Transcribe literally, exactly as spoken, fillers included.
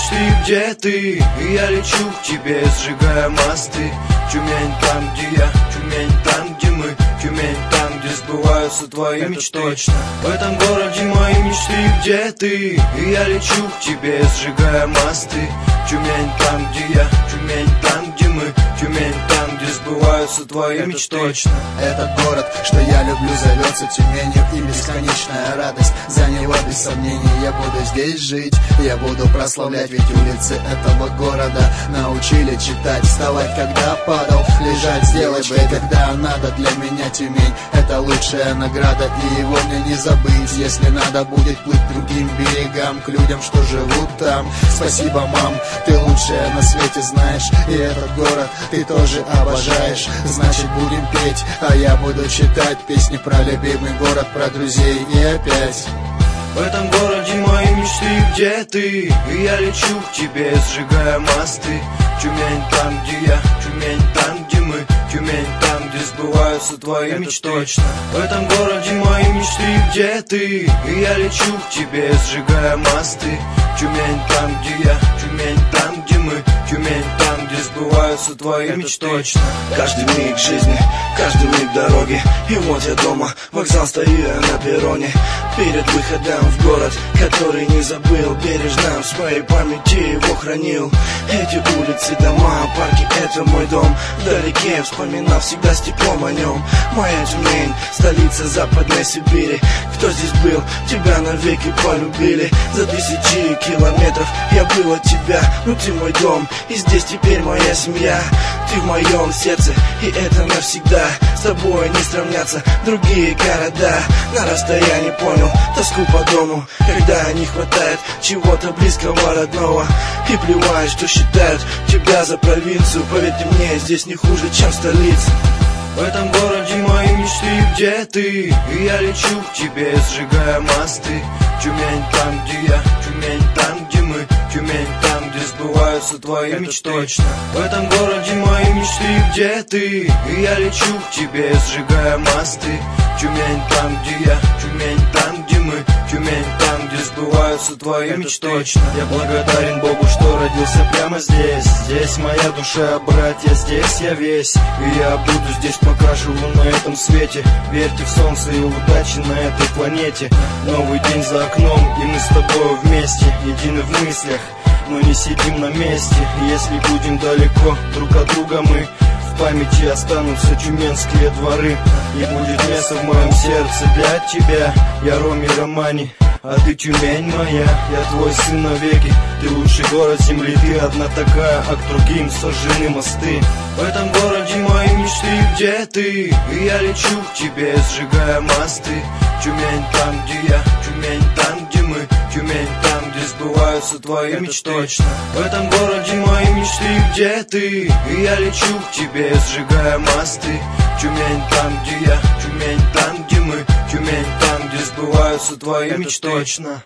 мечты, где ты? И я лечу к тебе, сжигая мосты. Тюмень там, где я, Тюмень там, где мы, Тюмень там, где сбываются твои мечты. Точно. В этом городе мои мечты, где ты? И я лечу к тебе, сжигая мосты. Тюмень там, где я, Тюмень там, где мы, Тюмень там, где сбываются твои мечты. Точно. Этот город, что я люблю, зовется Тюменью, и бесконечная радость за него без сомнений. Я буду здесь жить, я буду прославлять, ведь улицы этого города научили читать, вставать, когда падал, лежать, сделать бы, когда надо. Для меня Тюмень — это лучшая награда, и его мне не забыть, если надо будет плыть другим берегам, к людям, что живут там. Спасибо, мам, ты лучшая на свете, знаешь, и этот город ты тоже обожаешь. Значит, будем петь, а я буду читать песни про любимый город, про друзей и опять. В этом городе мои мечты, где ты? И я лечу к тебе, сжигая мосты. Тюмень там, где я, Тюмень там, где мы, Тюмень там, где сбываются твои мечты. Точно. В этом городе мои мечты, где ты? И я лечу к тебе, сжигая мосты. Тюмень там, где я, Тюмень там, где мы, Тюмень там, где сбываются твои мечты. Точно. Каждый миг жизни, каждый миг дороги, и вот я дома, вокзал, стою я на перроне. Перед выходом в город, который не забыл, бережно в своей памяти его хранил. Эти улицы, дома, парки — это мой дом. Вдалеке вспоминал всегда с теплом о нем. Моя Тюмень, столица Западной Сибири. Кто здесь был, тебя навеки полюбили. За тысячи километров я был от тебя, но ты мой дом, и здесь теперь моя семья. Ты в моем сердце, и это навсегда. С тобой не сравнятся другие города. На расстоянии понял тоску по дому, когда не хватает чего-то близкого, родного. И плевать, что считают тебя за провинцию. Поверьте мне, здесь не хуже, чем столица. В этом городе мои мечты, где ты? И я лечу к тебе, сжигая мосты. Тюмень там, где я, Тюмень там, где мы, Тюмень там, где сбываются твои мечты. Точно. В этом городе мои мечты, где ты? И я лечу к тебе, сжигая мосты. Тюмень там, где я, Тюмень там, где мы, Тюмень там, где сбываются твои мечты. Точно. Я благодарен Богу, что родился прямо здесь. Здесь моя душа, братья, здесь я весь. И я буду здесь, пока живу на этом свете. Верьте в солнце и удачи на этой планете. Новый день за окном, и мы с тобой вместе, едины в мыслях, но не сидим на месте. Если будем далеко друг от друга, мы в памяти останутся тюменские дворы. И будет место в моем сердце для тебя. Я Роми Романи, а ты Тюмень моя. Я твой сын навеки, ты лучший город земли. Ты одна такая, а к другим сожжены мосты. В этом городе мои мечты, где ты? И я лечу к тебе, сжигая мосты. Тюмень там, где я, Тюмень там, где мы, Тюмень там, где сбываются твои мечты. Точно. В этом городе мои мечты, где ты? И я лечу к тебе, сжигая мосты. Тюмень там, где я, Тюмень там, где мы, Тюмень там, где сбываются твои мечты. Точно.